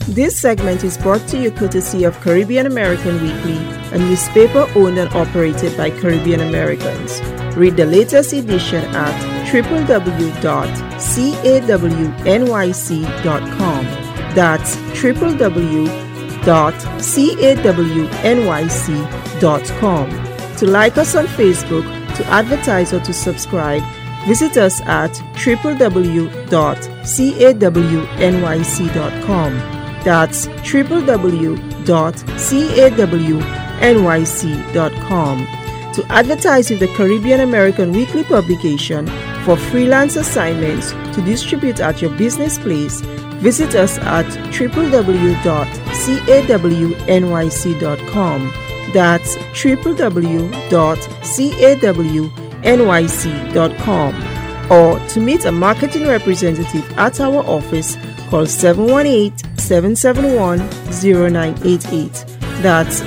This segment is brought to you courtesy of Caribbean American Weekly, a newspaper owned and operated by Caribbean Americans. Read the latest edition at www.cawnyc.com. That's www.cawnyc.com. To like us on Facebook, to advertise or to subscribe, visit us at www.cawnyc.com. That's www.cawnyc.com. To advertise with the Caribbean American Weekly publication for freelance assignments to distribute at your business place, visit us at www.cawnyc.com. That's www.cawnyc.com. Or to meet a marketing representative at our office, call 718-771-0988. That's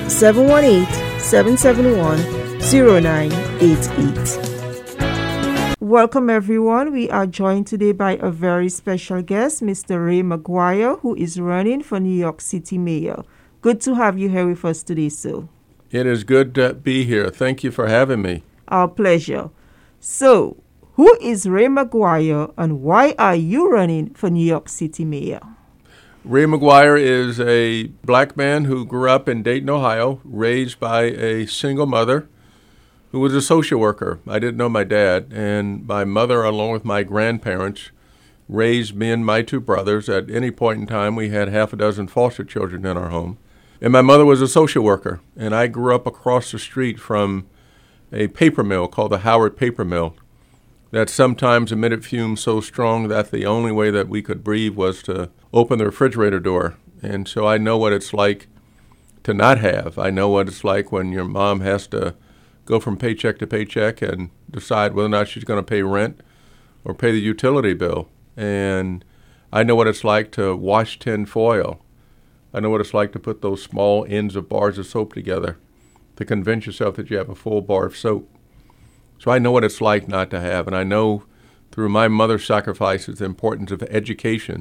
718-771-0988. Welcome everyone. We are joined today by a very special guest, Mr. Ray McGuire, who is running for New York City Mayor. Good to have you here with us today, sir. It is good to be here. Thank you for having me. Our pleasure. So, who is Ray McGuire and why are you running for New York City Mayor? Ray McGuire is a black man who grew up in Dayton, Ohio, raised by a single mother who was a social worker. I didn't know my dad, and my mother, along with my grandparents, raised me and my two brothers. At any point in time, we had half a dozen foster children in our home. And my mother was a social worker, and I grew up across the street from a paper mill called the Howard Paper Mill that sometimes emitted fumes so strong that the only way that we could breathe was to open the refrigerator door. And so I know what it's like to not have. I know what it's like when your mom has to go from paycheck to paycheck and decide whether or not she's going to pay rent or pay the utility bill. And I know what it's like to wash tin foil. I know what it's like to put those small ends of bars of soap together to convince yourself that you have a full bar of soap. So I know what it's like not to have, and I know through my mother's sacrifices the importance of education.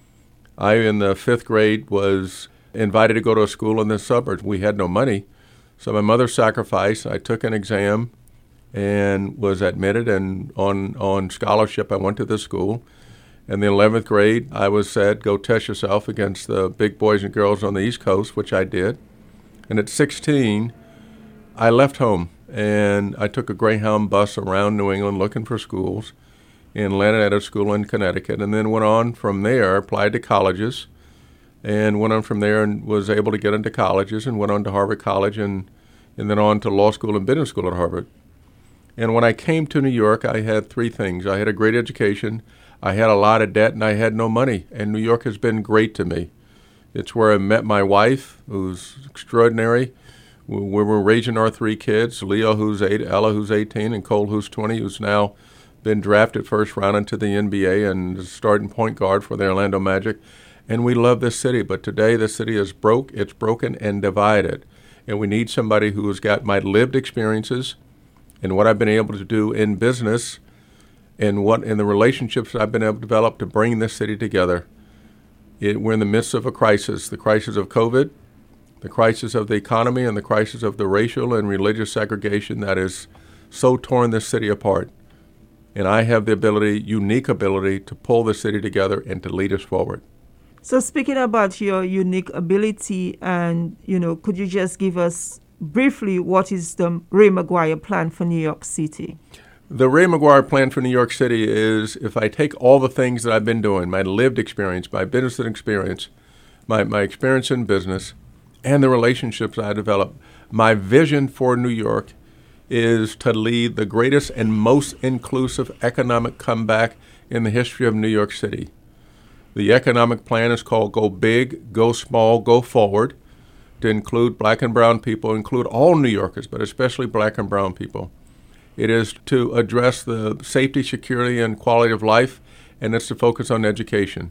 I, in the 5th grade, was invited to go to a school in the suburbs. We had no money, so my mother's sacrifice, I took an exam and was admitted, and on scholarship I went to the school. In the 11th grade, I was said, go test yourself against the big boys and girls on the East Coast, which I did. And at 16, I left home, and I took a Greyhound bus around New England looking for schools and landed at a school in Connecticut, and then went on from there, applied to colleges, and went on from there and was able to get into colleges and went on to Harvard College and then on to law school and business school at Harvard. And when I came to New York, I had 3 things. I had a great education, I had a lot of debt, and I had no money. And New York has been great to me. It's where I met my wife, who's extraordinary. We were raising our 3 kids, Leo, who's 8, Ella, who's 18, and Cole, who's 20, who's now been drafted first round into the NBA and is starting point guard for the Orlando Magic. And we love this city, but today the city is broke, it's broken and divided. And we need somebody who has got my lived experiences and what I've been able to do in business and what in the relationships I've been able to develop to bring this city together. We're in the midst of a crisis, the crisis of COVID, the crisis of the economy, and the crisis of the racial and religious segregation that has so torn this city apart. And I have the unique ability to pull the city together and to lead us forward. So speaking about your unique ability, and, could you just give us briefly what is the Ray McGuire plan for New York City? The Ray McGuire plan for New York City is, if I take all the things that I've been doing, my lived experience, my business experience, my experience in business, and the relationships I developed, my vision for New York is to lead the greatest and most inclusive economic comeback in the history of New York City. The economic plan is called Go Big, Go Small, Go Forward, to include black and brown people, include all New Yorkers, but especially black and brown people. It is to address the safety, security, and quality of life, and it's to focus on education.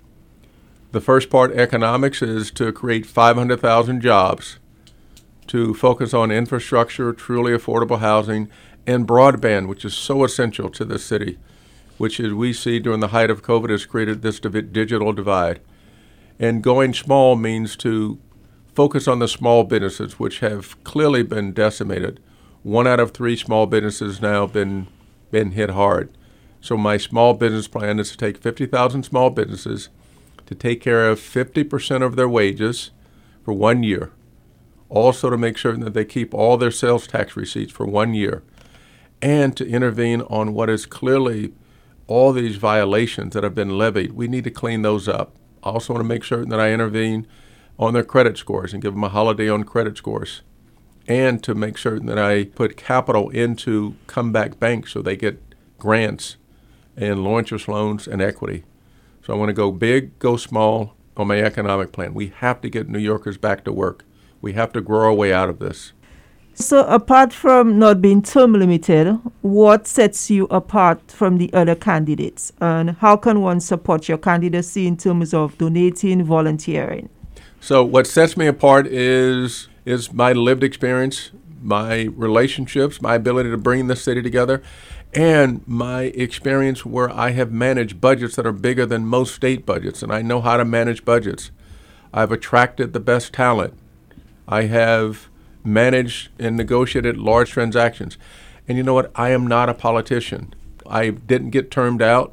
The first part, economics, is to create 500,000 jobs, to focus on infrastructure, truly affordable housing, and broadband, which is so essential to this city, which, as we see during the height of COVID, has created this digital divide. And going small means to focus on the small businesses, which have clearly been decimated. 1 out of 3 small businesses now been hit hard. So my small business plan is to take 50,000 small businesses, to take care of 50% of their wages for 1 year. Also to make sure that they keep all their sales tax receipts for 1 year. And to intervene on what is clearly all these violations that have been levied. We need to clean those up. I also want to make sure that I intervene on their credit scores and give them a holiday on credit scores. And to make sure that I put capital into comeback banks so they get grants and low interest loans and equity. So I want to go big, go small on my economic plan. We have to get New Yorkers back to work. We have to grow our way out of this. So apart from not being term limited, what sets you apart from the other candidates? And how can one support your candidacy in terms of donating, volunteering? So what sets me apart is my lived experience, my relationships, my ability to bring the city together, and my experience where I have managed budgets that are bigger than most state budgets, and I know how to manage budgets. I've attracted the best talent. I have managed and negotiated large transactions. And you know what? I am not a politician. I didn't get termed out.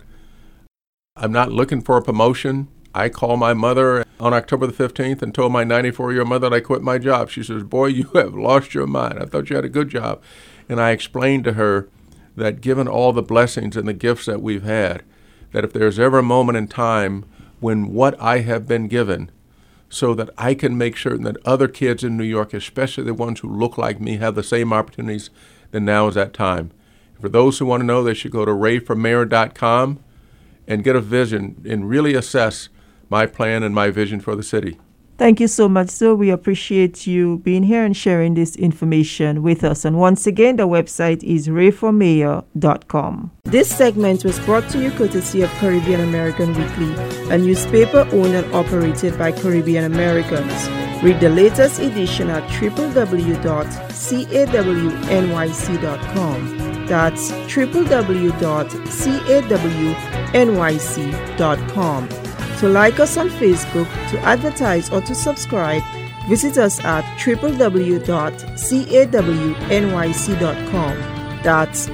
I'm not looking for a promotion. I called my mother on October the 15th and told my 94-year-old mother that I quit my job. She says, "Boy, you have lost your mind. I thought you had a good job." And I explained to her that given all the blessings and the gifts that we've had, that if there's ever a moment in time when what I have been given, so that I can make sure that other kids in New York, especially the ones who look like me, have the same opportunities, then now is that time. For those who want to know, they should go to rayformayor.com and get a vision and really assess my plan and my vision for the city. Thank you so much, sir. We appreciate you being here and sharing this information with us. And once again, the website is rayformayor.com. This segment was brought to you courtesy of Caribbean American Weekly, a newspaper owned and operated by Caribbean Americans. Read the latest edition at www.cawnyc.com. That's www.cawnyc.com. To like us on Facebook, to advertise or to subscribe, visit us at www.cawnyc.com. That's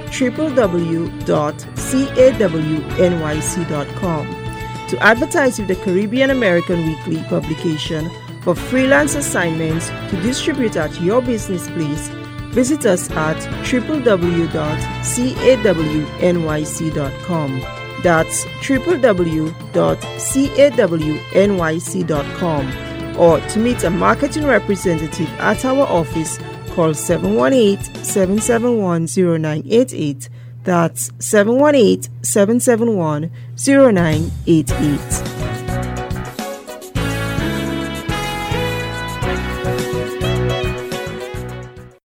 www.cawnyc.com. To advertise with the Caribbean American Weekly publication for freelance assignments to distribute at your business place, visit us at www.cawnyc.com. That's www.cawnyc.com. Or to meet a marketing representative at our office, call 718-771-0988. That's 718-771-0988.